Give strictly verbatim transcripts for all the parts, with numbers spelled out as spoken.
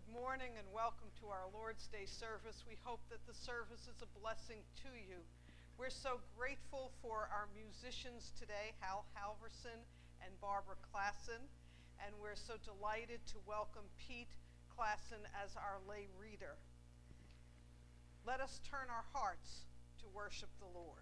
morning and welcome to our Lord's Day service. We hope that the service is a blessing to you. We're so grateful for our musicians today, Hal Halverson and Barbara Klassen, and we're so delighted to welcome Pete Klassen as our lay reader. Let us turn our hearts to worship the Lord.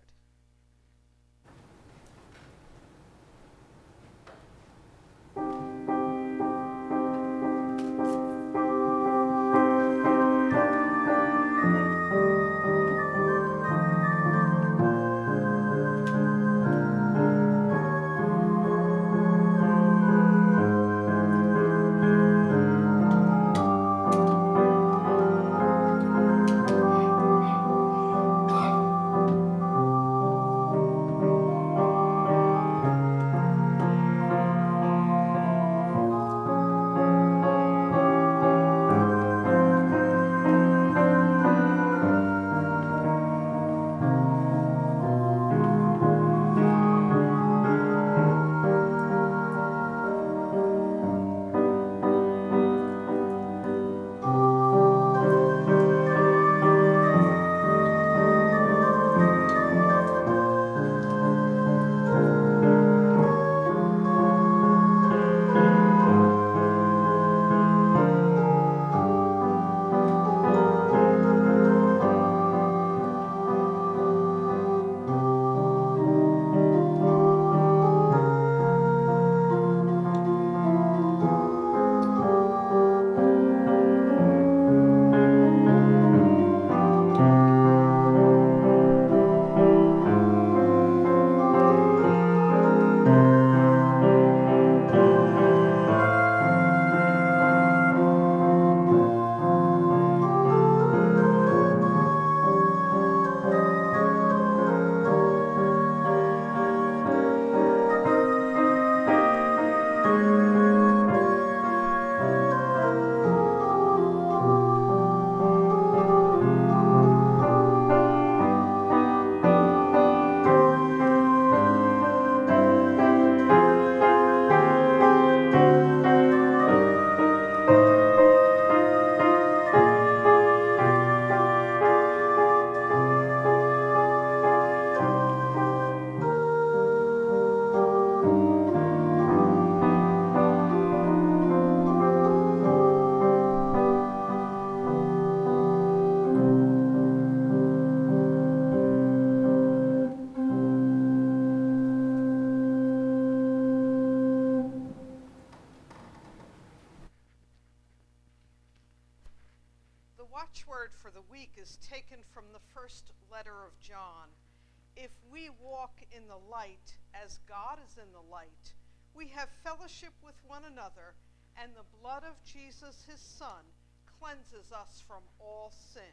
Watchword for the week is taken from the first letter of John. If we walk in the light as God is in the light, we have fellowship with one another, and the blood of Jesus, his Son, cleanses us from all sin.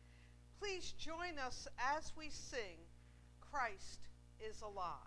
Please join us as we sing, Christ is Alive.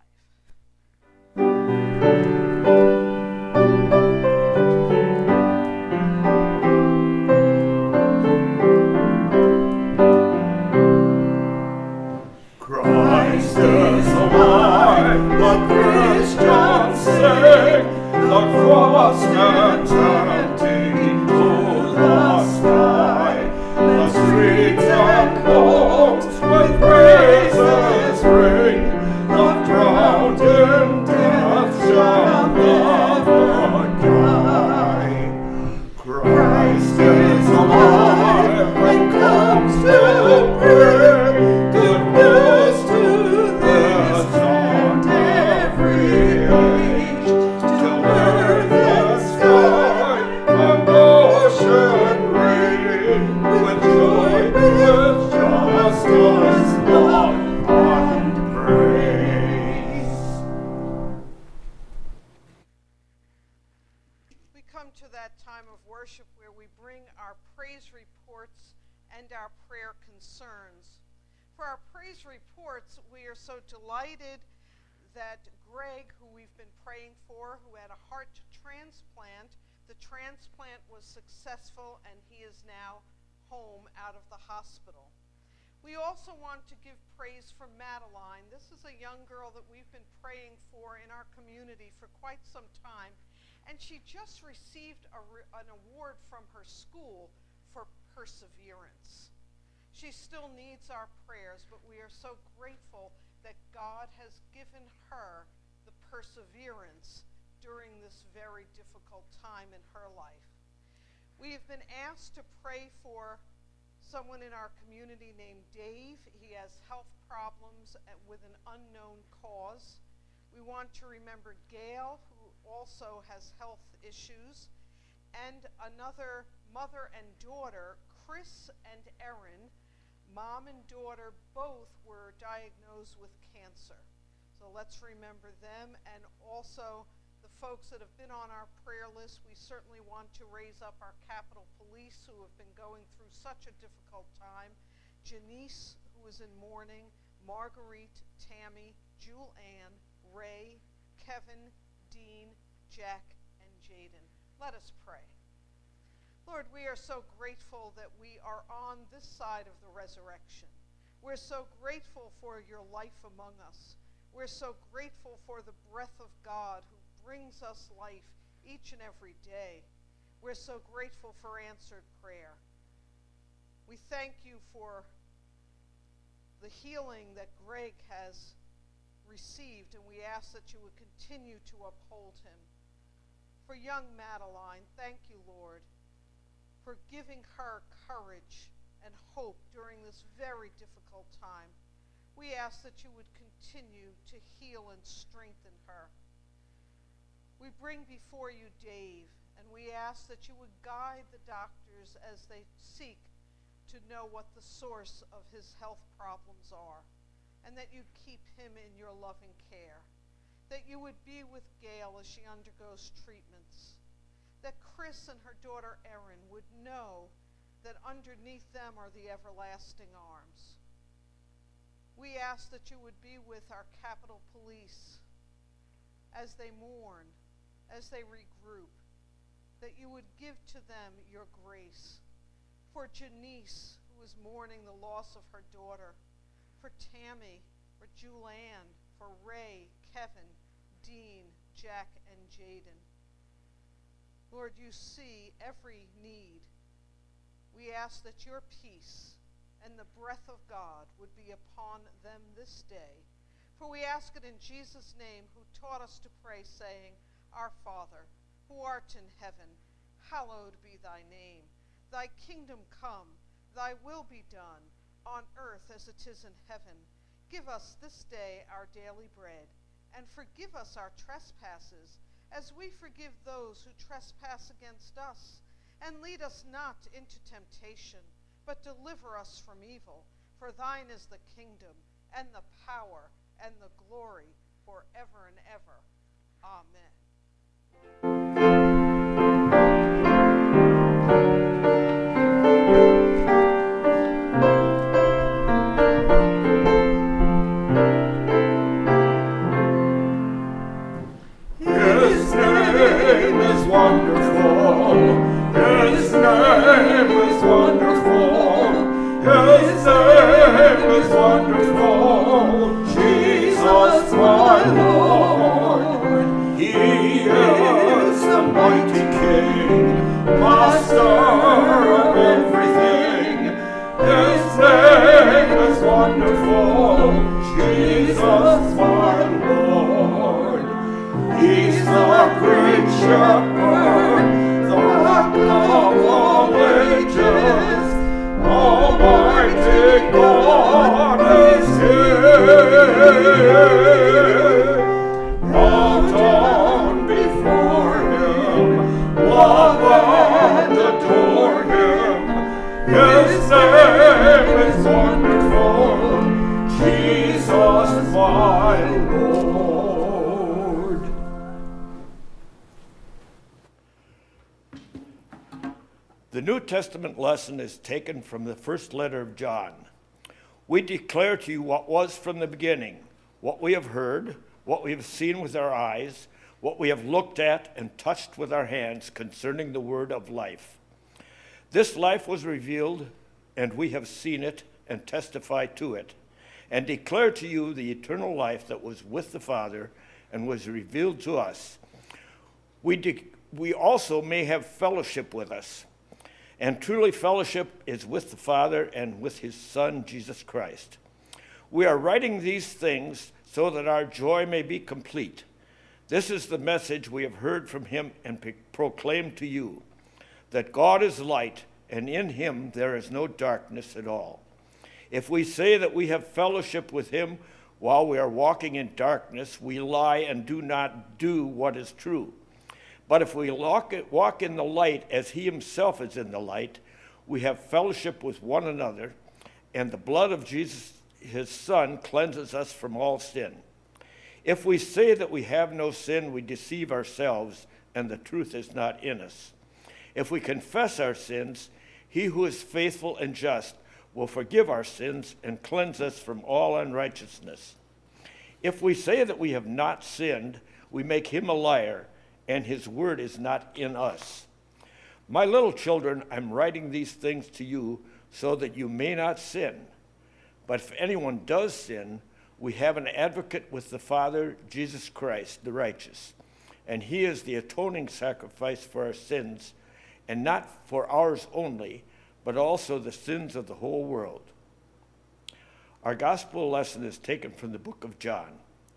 That Greg, who we've been praying for, who had a heart transplant, the transplant was successful and he is now home out of the hospital. We also want to give praise for Madeline. This is a young girl that we've been praying for in our community for quite some time, and she just received a re- an award from her school for perseverance. She still needs our prayers, but we are so grateful that God has given her the perseverance during this very difficult time in her life. We have been asked to pray for someone in our community named Dave. He has health problems with an unknown cause. We want to remember Gail, who also has health issues, and another mother and daughter, Chris and Erin. Mom and daughter both were diagnosed with cancer. So let's remember them, and also the folks that have been on our prayer list. We certainly want to raise up our Capitol Police, who have been going through such a difficult time. Janice, who is in mourning, Marguerite, Tammy, Jewel Ann, Ray, Kevin, Dean, Jack, and Jaden. Let us pray. Lord, we are so grateful that we are on this side of the resurrection. We're so grateful for your life among us. We're so grateful for the breath of God who brings us life each and every day. We're so grateful for answered prayer. We thank you for the healing that Greg has received, and we ask that you would continue to uphold him. For young Madeline, thank you, Lord, for giving her courage and hope during this very difficult time. We ask that you would continue to heal and strengthen her. We bring before you Dave, and we ask that you would guide the doctors as they seek to know what the source of his health problems are, and that you keep him in your loving care, that you would be with Gail as she undergoes treatments, that Chris and her daughter Erin would know that underneath them are the everlasting arms. We ask that you would be with our Capitol Police as they mourn, as they regroup, that you would give to them your grace. For Janice, who is mourning the loss of her daughter, for Tammy, for Julianne, for Ray, Kevin, Dean, Jack, and Jaden. Lord, you see every need. We ask that your peace and the breath of God would be upon them this day. For we ask it in Jesus' name, who taught us to pray, saying, Our Father, who art in heaven, hallowed be thy name. Thy kingdom come, thy will be done, on earth as it is in heaven. Give us this day our daily bread, and forgive us our trespasses, as we forgive those who trespass against us. And lead us not into temptation, but deliver us from evil. For thine is the kingdom, and the power, and the glory, forever and ever. Amen. His name is wonderful. His name is wonderful. His name is wonderful. Jesus, my Lord. He is the mighty King, Master of everything. His name is wonderful. Jesus, my Lord. He's the great shepherd, the rock of all ages. Almighty God is here. Bow down before him, love and adore him. His name is wonderful, Jesus my Lord. The New Testament lesson is taken from the first letter of John. We declare to you what was from the beginning, what we have heard, what we have seen with our eyes, what we have looked at and touched with our hands concerning the word of life. This life was revealed, and we have seen it and testify to it, and declare to you the eternal life that was with the Father and was revealed to us. we, de- we also may have fellowship with us. And truly fellowship is with the Father and with his Son, Jesus Christ. We are writing these things so that our joy may be complete. This is the message we have heard from him and pe- proclaimed to you, that God is light, and in him there is no darkness at all. If we say that we have fellowship with him while we are walking in darkness, we lie and do not do what is true. But if we walk in the light as he himself is in the light, we have fellowship with one another, and the blood of Jesus, his Son, cleanses us from all sin. If we say that we have no sin, we deceive ourselves, and the truth is not in us. If we confess our sins, he who is faithful and just will forgive our sins and cleanse us from all unrighteousness. If we say that we have not sinned, we make him a liar, and his word is not in us. My little children, I'm writing these things to you so that you may not sin. But if anyone does sin, we have an advocate with the Father, Jesus Christ, the righteous. And he is the atoning sacrifice for our sins, and not for ours only, but also the sins of the whole world. Our gospel lesson is taken from the book of John.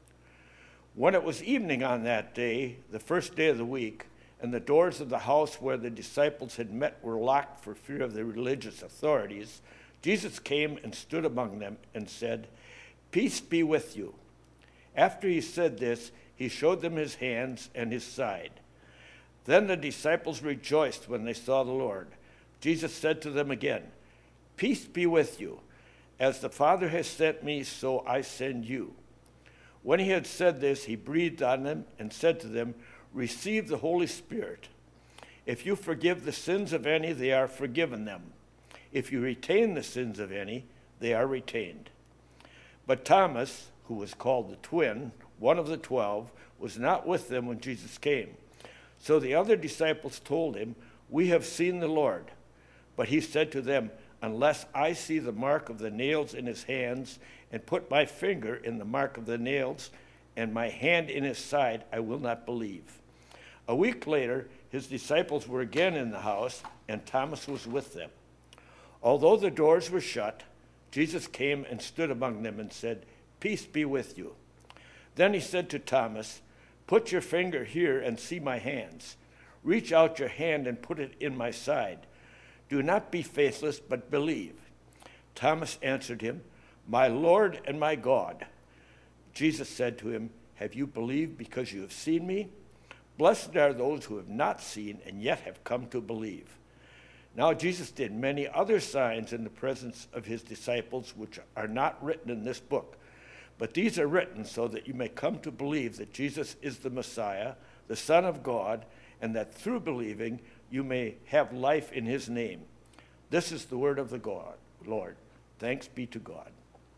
When it was evening on that day, the first day of the week, and the doors of the house where the disciples had met were locked for fear of the religious authorities, Jesus came and stood among them and said, "Peace be with you." After he said this, he showed them his hands and his side. Then the disciples rejoiced when they saw the Lord. Jesus said to them again, "Peace be with you. As the Father has sent me, so I send you." When he had said this, he breathed on them and said to them, "Receive the Holy Spirit. If you forgive the sins of any, they are forgiven them. If you retain the sins of any, they are retained." But Thomas, who was called the twin, one of the twelve, was not with them when Jesus came. So the other disciples told him, "We have seen the Lord." But he said to them, "Unless I see the mark of the nails in his hands, and put my finger in the mark of the nails, and my hand in his side, I will not believe." A week later, his disciples were again in the house, and Thomas was with them. Although the doors were shut, Jesus came and stood among them and said, "Peace be with you." Then he said to Thomas, "Put your finger here and see my hands. Reach out your hand and put it in my side. Do not be faithless, but believe." Thomas answered him, "My Lord and my God." Jesus said to him, "Have you believed because you have seen me? Blessed are those who have not seen and yet have come to believe." Now Jesus did many other signs in the presence of his disciples, which are not written in this book. But these are written so that you may come to believe that Jesus is the Messiah, the Son of God, and that through believing you may have life in his name. This is the word of the God, Lord. Thanks be to God.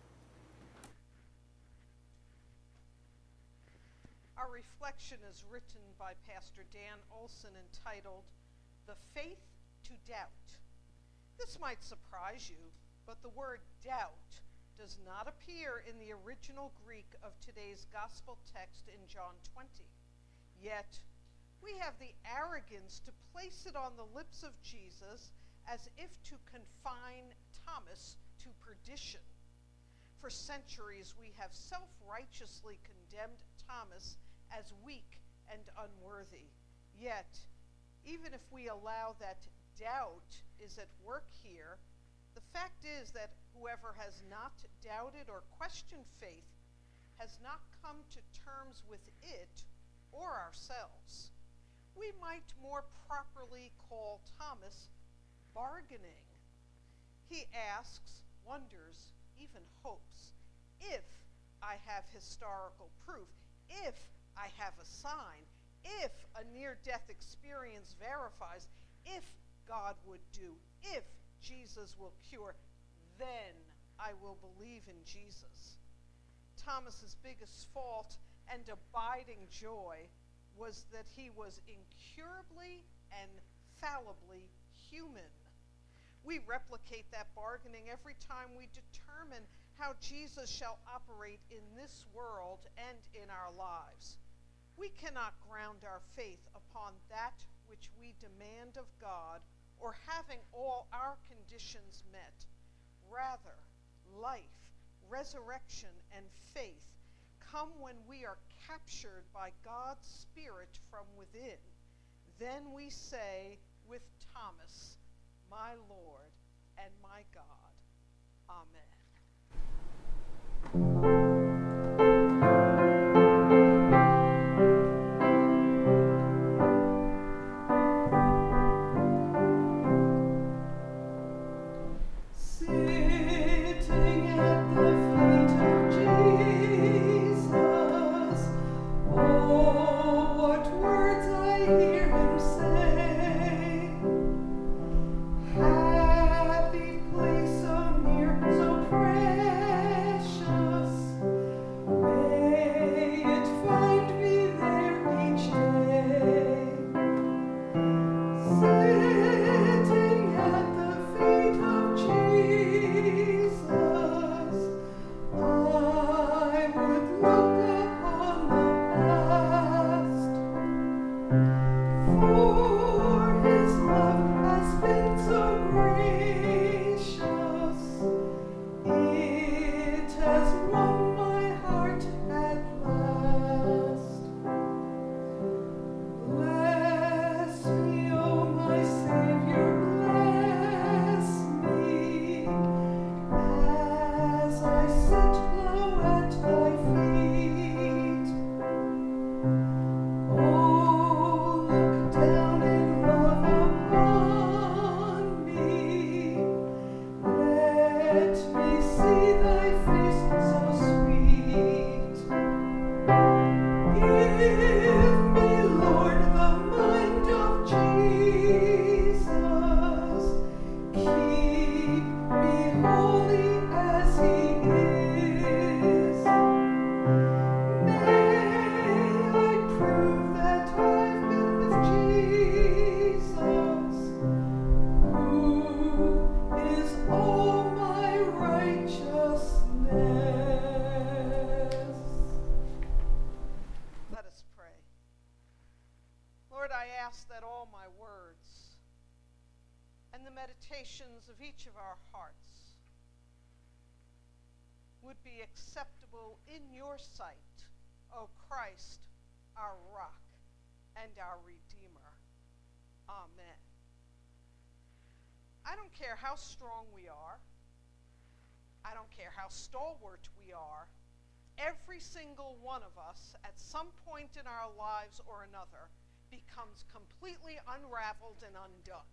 Our reflection is written by Pastor Dan Olson, entitled, "The Faith to Doubt." This might surprise you, but the word doubt does not appear in the original Greek of today's gospel text in John twenty. Yet, we have the arrogance to place it on the lips of Jesus as if to confine Thomas to perdition. For centuries, we have self-righteously condemned Thomas as weak and unworthy. Yet, even if we allow that doubt is at work here, the fact is that whoever has not doubted or questioned faith has not come to terms with it or ourselves. We might more properly call Thomas bargaining. He asks, wonders, even hopes, if I have historical proof, if I have a sign, if a near-death experience verifies, if God would do, if Jesus will cure, then I will believe in Jesus. Thomas's biggest fault and abiding joy was that he was incurably and fallibly human. We replicate that bargaining every time we determine how Jesus shall operate in this world and in our lives. We cannot ground our faith upon that which we demand of God or having all our conditions met. Rather, life, resurrection, and faith come when we are captured by God's Spirit from within. Then we say with Thomas, my Lord and my God. Amen. Meditations of each of our hearts would be acceptable in your sight, O Christ, our rock and our Redeemer. Amen. I don't care how strong we are. I don't care how stalwart we are. Every single one of us at some point in our lives or another becomes completely unraveled and undone.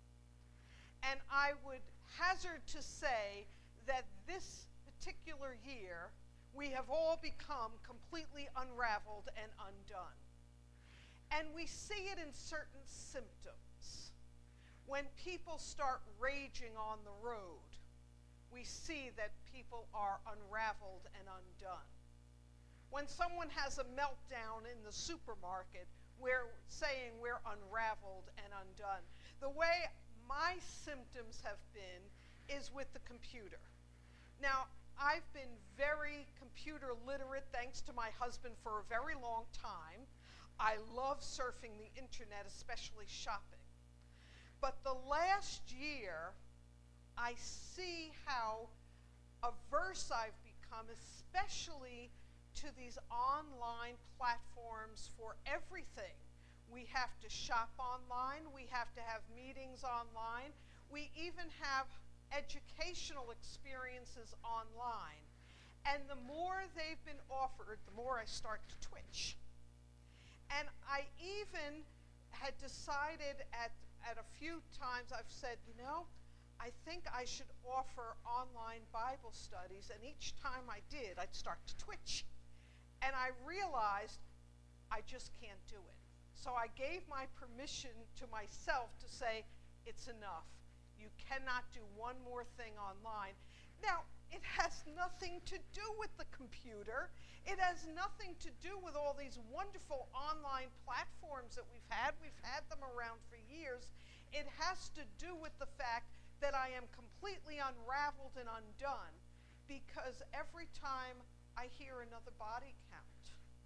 And I would hazard to say that this particular year, we have all become completely unraveled and undone. And we see it in certain symptoms. When people start raging on the road, we see that people are unraveled and undone. When someone has a meltdown in the supermarket, we're saying we're unraveled and undone. The way my symptoms have been is with the computer. Now, I've been very computer literate thanks to my husband for a very long time. I love surfing the internet, especially shopping. But the last year, I see how averse I've become, especially to these online platforms for everything. We have to shop online. We have to have meetings online. We even have educational experiences online. And the more they've been offered, the more I start to twitch. And I even had decided at, at a few times, I've said, you know, I think I should offer online Bible studies. And each time I did, I'd start to twitch. And I realized I just can't do it. So I gave my permission to myself to say, it's enough. You cannot do one more thing online. Now, it has nothing to do with the computer. It has nothing to do with all these wonderful online platforms that we've had. We've had them around for years. It has to do with the fact that I am completely unraveled and undone because every time I hear another body count,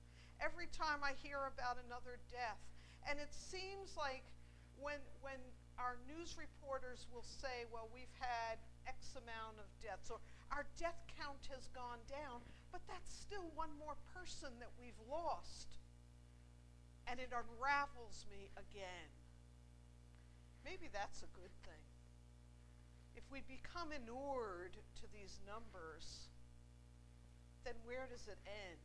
every time I hear about another death. And it seems like when, when our news reporters will say, well, we've had X amount of deaths, or our death count has gone down, but that's still one more person that we've lost. And it unravels me again. Maybe that's a good thing. If we become inured to these numbers, then where does it end?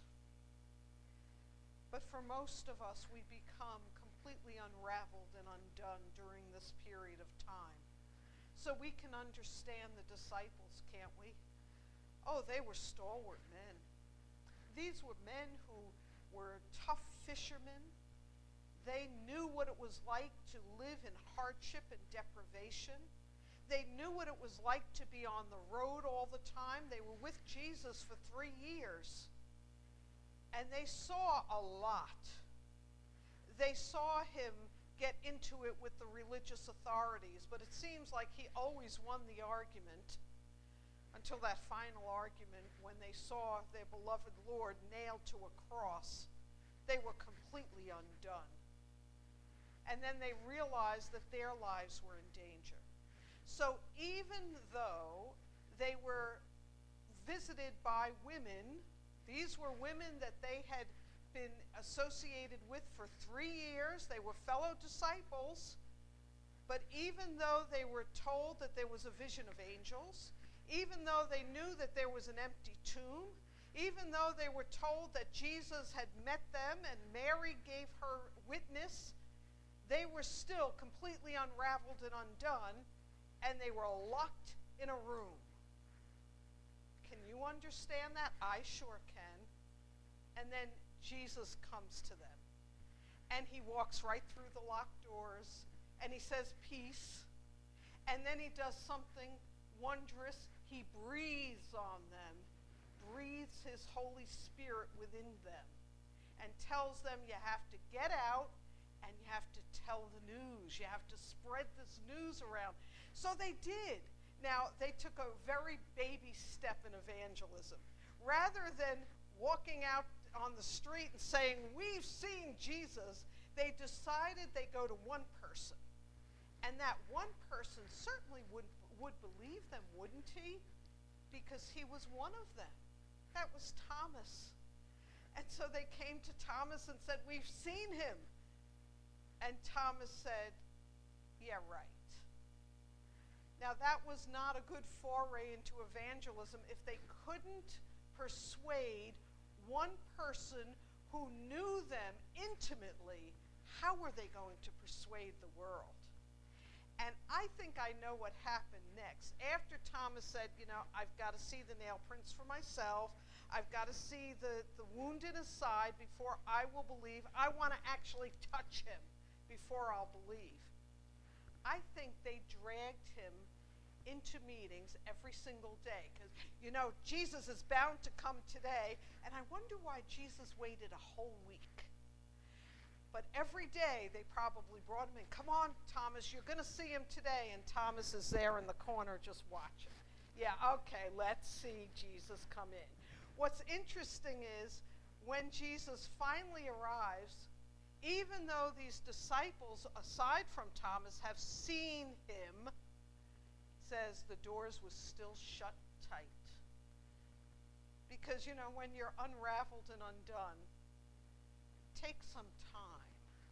But for most of us, we become completely unraveled and undone during this period of time. So we can understand the disciples, can't we? Oh, they were stalwart men. These were men who were tough fishermen. They knew what it was like to live in hardship and deprivation. They knew what it was like to be on the road all the time. They were with Jesus for three years. And they saw a lot. They saw him get into it with the religious authorities, but it seems like he always won the argument until that final argument when they saw their beloved Lord nailed to a cross. They were completely undone. And then they realized that their lives were in danger. So even though they were visited by women, these were women that they had been associated with for three years. They were fellow disciples. But even though they were told that there was a vision of angels, even though they knew that there was an empty tomb, even though they were told that Jesus had met them and Mary gave her witness, they were still completely unraveled and undone, and they were locked in a room. Can you understand that? I sure can. And then Jesus comes to them, and he walks right through the locked doors, and he says, peace. And then he does something wondrous. He breathes on them, breathes his Holy Spirit within them, and tells them you have to get out and you have to tell the news. You have to spread this news around. So they did. Now, they took a very baby step in evangelism. Rather than walking out on the street and saying, we've seen Jesus, they decided they go to one person. And that one person certainly would, would believe them, wouldn't he? Because he was one of them. That was Thomas. And so they came to Thomas and said, we've seen him. And Thomas said, yeah, right. Now, that was not a good foray into evangelism if they couldn't persuade one person who knew them intimately. How were they going to persuade the world? And I think I know what happened next. After Thomas said, you know, I've got to see the nail prints for myself. I've got to see the, the wound in his side before I will believe. I want to actually touch him before I'll believe. I think they dragged him into meetings every single day because, you know, Jesus is bound to come today, and I wonder why Jesus waited a whole week. But every day they probably brought him in. Come on, Thomas, you're going to see him today. And Thomas is there in the corner just watching. Yeah, okay, let's see Jesus come in. What's interesting is when Jesus finally arrives, even though these disciples, aside from Thomas, have seen him, says the doors were still shut tight. Because, you know, when you're unraveled and undone, take some time.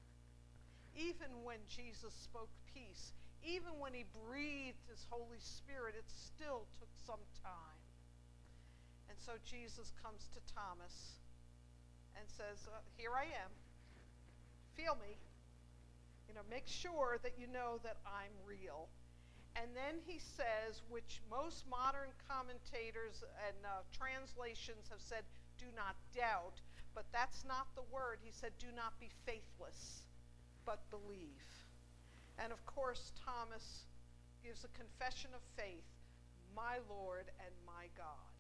Even when Jesus spoke peace, even when he breathed his Holy Spirit, it still took some time. And so Jesus comes to Thomas and says, uh, here I am. Feel me. You know, make sure that you know that I'm real. And then he says, which most modern commentators and uh, translations have said, do not doubt, but that's not the word. He said, do not be faithless, but believe. And of course, Thomas gives a confession of faith, my Lord and my God.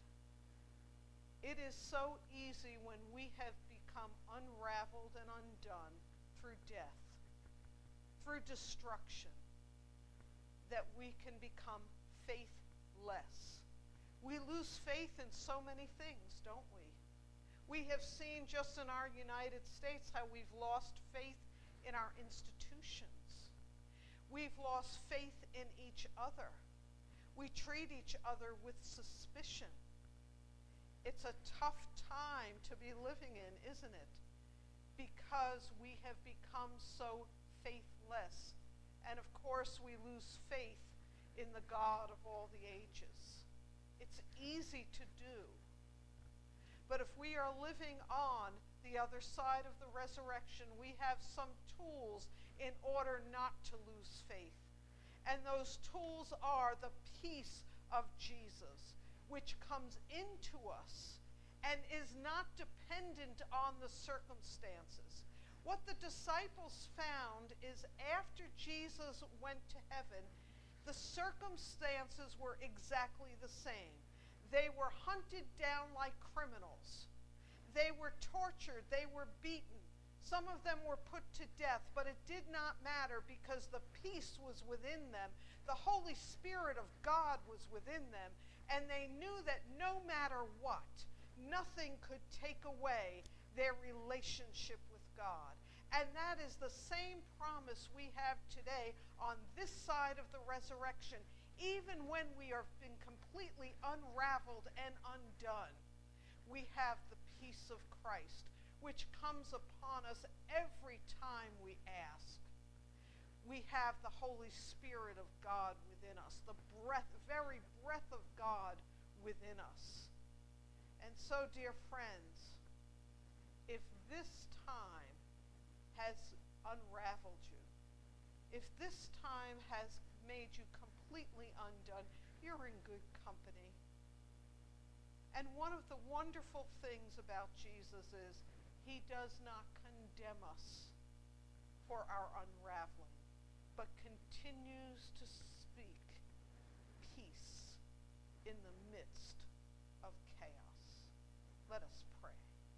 It is so easy when we have become unraveled and undone through death, through destruction, that we can become faithless. We lose faith in so many things, don't we? We have seen just in our United States how we've lost faith in our institutions. We've lost faith in each other. We treat each other with suspicion. It's a tough time to be living in, isn't it? Because we have become so faithless. And of course, we lose faith in the God of all the ages. It's easy to do. But if we are living on the other side of the resurrection, we have some tools in order not to lose faith. And those tools are the peace of Jesus, which comes into us and is not dependent on the circumstances. What the disciples found is after Jesus went to heaven, the circumstances were exactly the same. They were hunted down like criminals. They were tortured. They were beaten. Some of them were put to death, but it did not matter because the peace was within them. The Holy Spirit of God was within them, and they knew that no matter what, nothing could take away their relationship with God. And that is the same promise we have today on this side of the resurrection. Even when we are been completely unraveled and undone, we have the peace of Christ, which comes upon us every time we ask. We have the Holy Spirit of God within us, the breath, very breath of God within us. And so, dear friends, if this time has unraveled you, if this time has made you completely undone, you're in good company. And one of the wonderful things about Jesus is he does not condemn us for our unraveling, but continues to speak peace in the midst of chaos. Let us pray.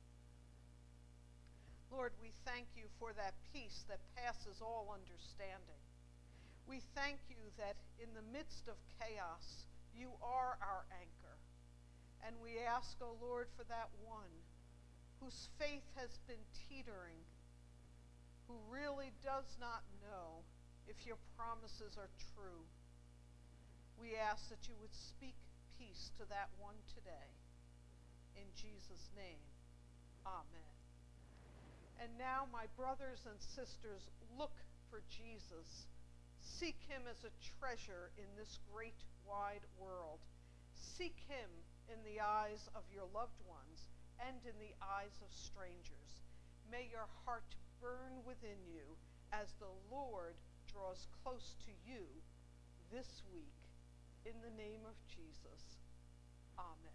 Lord, we thank you for that peace that passes all understanding. We thank you that in the midst of chaos, you are our anchor. And we ask, O Lord, for that one whose faith has been teetering, who really does not know if your promises are true. We ask that you would speak peace to that one today. In Jesus' name, amen. And now, my brothers and sisters, look for Jesus. Seek him as a treasure in this great wide world. Seek him in the eyes of your loved ones and in the eyes of strangers. May your heart burn within you as the Lord draws close to you this week. In the name of Jesus, amen.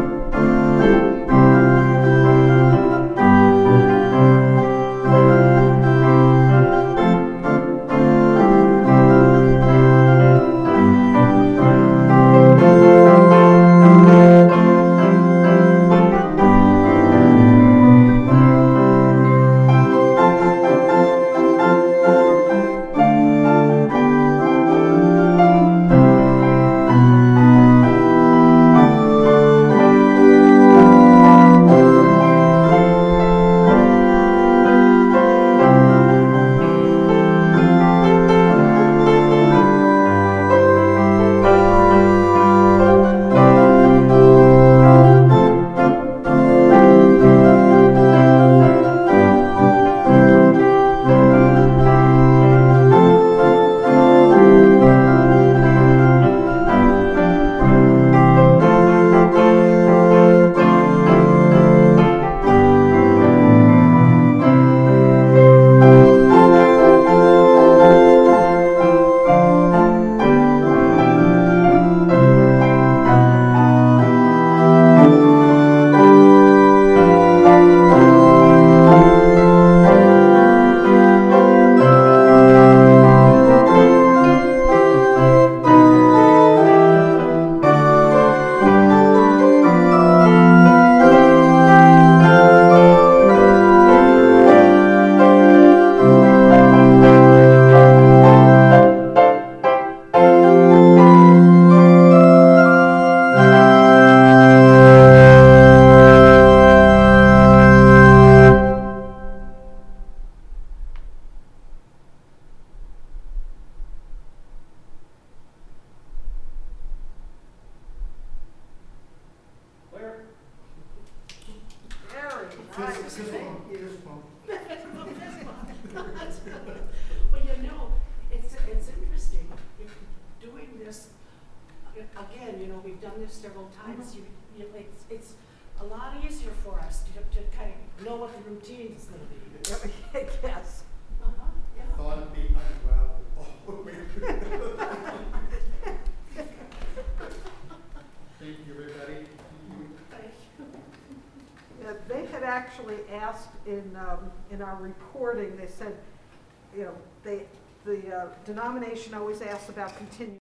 Thank you. times today. Well, you know, it's, it's interesting, if doing this, again, you know, we've done this several times, you, you, it's, it's a lot easier for us to, to kind of know what the routine is gonna be. Yes. Uh-huh, yeah. Thought it'd be unraveled all the way through. Thank you, everybody. Thank you. Yeah, they had actually asked in, um, in our reporting, they said, you know, they, the uh, denomination always asks about continuing